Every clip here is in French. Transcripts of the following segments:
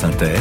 France Inter,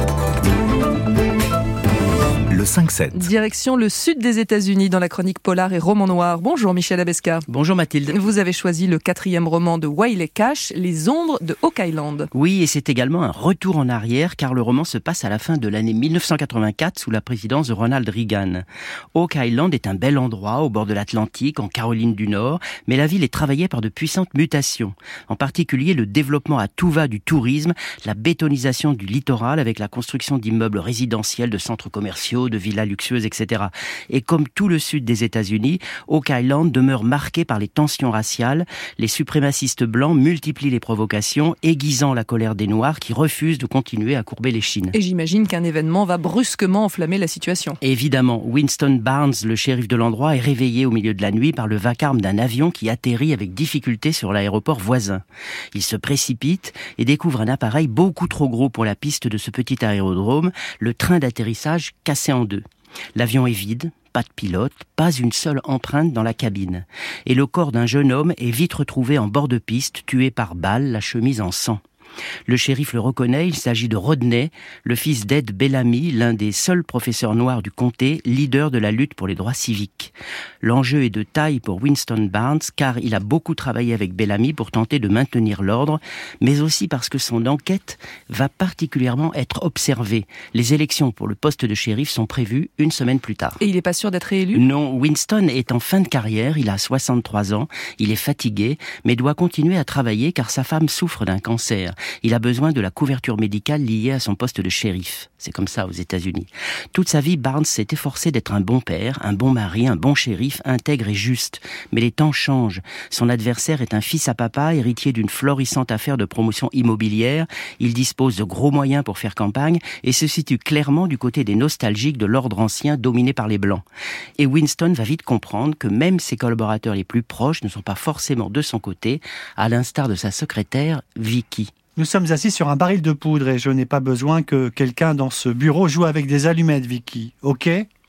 le 5-7. Direction le sud des États-Unis dans la chronique polar et roman noir. Bonjour Michel Abesca. Bonjour Mathilde. Vous avez choisi le 4e roman de Wiley Cash, Les ombres de Oak Island. Oui, et c'est également un retour en arrière car le roman se passe à la fin de l'année 1984 sous la présidence de Ronald Reagan. Oak Island est un bel endroit au bord de l'Atlantique, en Caroline du Nord, mais la ville est travaillée par de puissantes mutations. En particulier le développement à tout va du tourisme, la bétonisation du littoral avec la construction d'immeubles résidentiels, de centres commerciaux, de villas luxueuses, etc. Et comme tout le sud des États-Unis, Oak Island demeure marqué par les tensions raciales. Les suprémacistes blancs multiplient les provocations, aiguisant la colère des Noirs qui refusent de continuer à courber les chines. Et j'imagine qu'un événement va brusquement enflammer la situation. Évidemment, Winston Barnes, le shérif de l'endroit, est réveillé au milieu de la nuit par le vacarme d'un avion qui atterrit avec difficulté sur l'aéroport voisin. Il se précipite et découvre un appareil beaucoup trop gros pour la piste de ce petit aérodrome, le train d'atterrissage cassé en deux. L'avion est vide, pas de pilote, pas une seule empreinte dans la cabine. Et le corps d'un jeune homme est vite retrouvé en bord de piste, tué par balle, la chemise en sang. Le shérif le reconnaît, il s'agit de Rodney, le fils d'Ed Bellamy, l'un des seuls professeurs noirs du comté, leader de la lutte pour les droits civiques. L'enjeu est de taille pour Winston Barnes, car il a beaucoup travaillé avec Bellamy pour tenter de maintenir l'ordre, mais aussi parce que son enquête va particulièrement être observée. Les élections pour le poste de shérif sont prévues une semaine plus tard. Et il n'est pas sûr d'être réélu ? Non, Winston est en fin de carrière, il a 63 ans, il est fatigué, mais doit continuer à travailler car sa femme souffre d'un cancer. Il a besoin de la couverture médicale liée à son poste de shérif. C'est comme ça aux États-Unis. Toute sa vie, Barnes s'est efforcé d'être un bon père, un bon mari, un bon shérif, intègre et juste. Mais les temps changent. Son adversaire est un fils à papa, héritier d'une florissante affaire de promotion immobilière. Il dispose de gros moyens pour faire campagne et se situe clairement du côté des nostalgiques de l'ordre ancien dominé par les Blancs. Et Winston va vite comprendre que même ses collaborateurs les plus proches ne sont pas forcément de son côté, à l'instar de sa secrétaire, Vicky. Nous sommes assis sur un baril de poudre et je n'ai pas besoin que quelqu'un dans ce bureau joue avec des allumettes, Vicky. Ok ?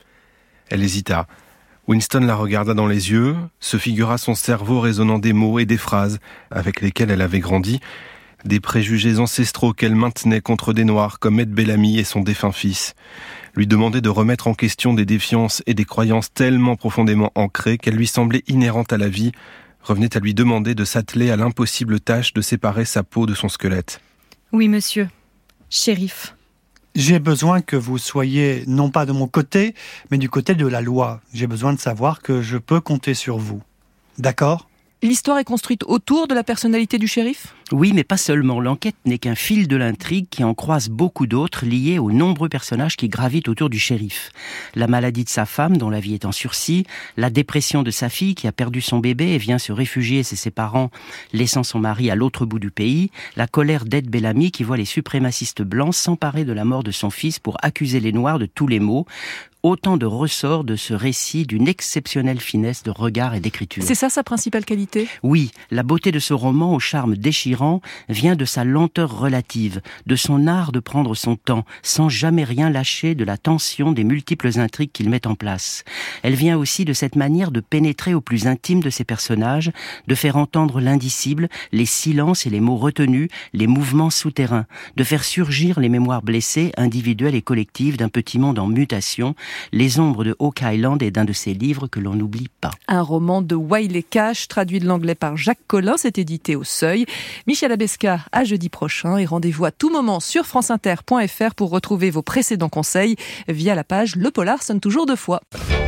Elle hésita. Winston la regarda dans les yeux, se figura son cerveau résonnant des mots et des phrases avec lesquels elle avait grandi, des préjugés ancestraux qu'elle maintenait contre des Noirs comme Ed Bellamy et son défunt fils. Lui demandait de remettre en question des défiances et des croyances tellement profondément ancrées qu'elles lui semblaient inhérentes à la vie, revenait à lui demander de s'atteler à l'impossible tâche de séparer sa peau de son squelette. Oui, monsieur. Shérif. J'ai besoin que vous soyez non pas de mon côté, mais du côté de la loi. J'ai besoin de savoir que je peux compter sur vous. D'accord ? L'histoire est construite autour de la personnalité du shérif ? Oui, mais pas seulement. L'enquête n'est qu'un fil de l'intrigue qui en croise beaucoup d'autres liés aux nombreux personnages qui gravitent autour du shérif. La maladie de sa femme, dont la vie est en sursis, la dépression de sa fille qui a perdu son bébé et vient se réfugier chez ses parents, laissant son mari à l'autre bout du pays, la colère d'Ed Bellamy qui voit les suprémacistes blancs s'emparer de la mort de son fils pour accuser les Noirs de tous les maux. Autant de ressorts de ce récit d'une exceptionnelle finesse de regard et d'écriture. C'est ça sa principale qualité ? Oui, la beauté de ce roman au charme déchirant vient de sa lenteur relative, de son art de prendre son temps, sans jamais rien lâcher de la tension des multiples intrigues qu'il met en place. Elle vient aussi de cette manière de pénétrer au plus intime de ses personnages, de faire entendre l'indicible, les silences et les mots retenus, les mouvements souterrains, de faire surgir les mémoires blessées, individuelles et collectives d'un petit monde en mutation. Les ombres de Oak Island est d'un de ces livres que l'on n'oublie pas. Un roman de Wiley Cash, traduit de l'anglais par Jacques Collin, c'est édité au Seuil. Michel Abesca, à jeudi prochain et rendez-vous à tout moment sur franceinter.fr pour retrouver vos précédents conseils via la page Le Polar sonne toujours deux fois.